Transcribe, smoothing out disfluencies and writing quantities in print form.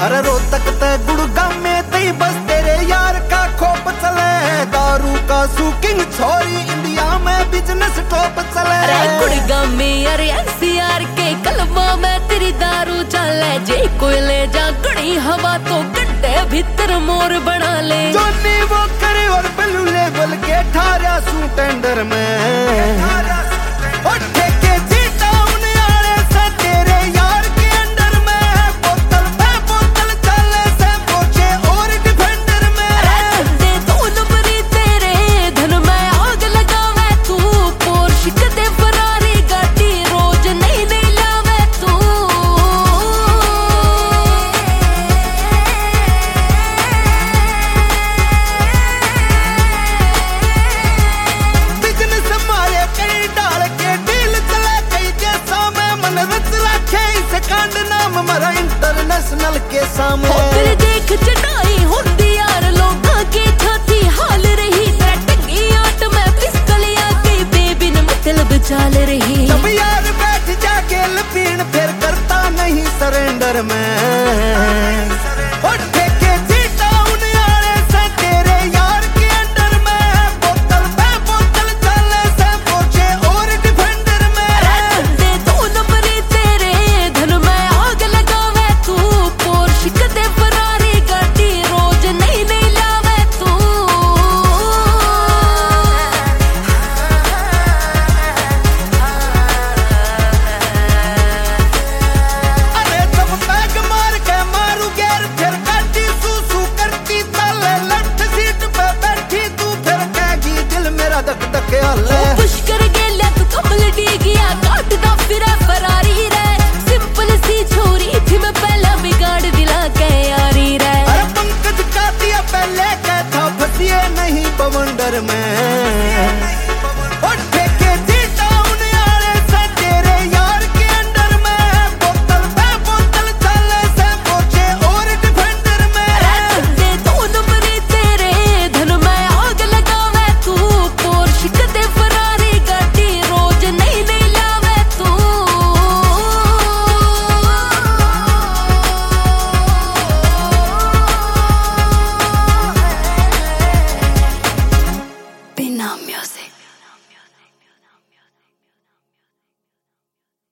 अरे रोहतक ते गुड़गांव में तई बस तेरे यार का खोप चले, दारू का सूकिंग छोरी इंडिया में बिजनेस टॉप चले। अरे गुड़गांव में अरे एनसीआर के कलमा में तेरी दारू चले, जे कोई ले जा गड़ी हवा तो गड्ढे भीतर मोर बना ले। जोनी वो करे और बलू लेवल के ठारा सू टेंडर में इंटरनेशनल के सामने फिर देख चढ़ाई होती यार लोगों की छाती हाल रही, टंगी आट में पिस्तलिया की बेबी ने मतलब चाल रही। जब यार बैठ जाके लपीन फिर करता नहीं सरेंडर में। पुष्कर गेल्या तू कमल डिगिया काटदा फिरे फरारी रे, सिंपल सी छोरी थी मैं पहला बिगाड़ दिला के यारी रे। अरे पंकज का दिया पहले क्या था, फंसिए नहीं बवंडर में।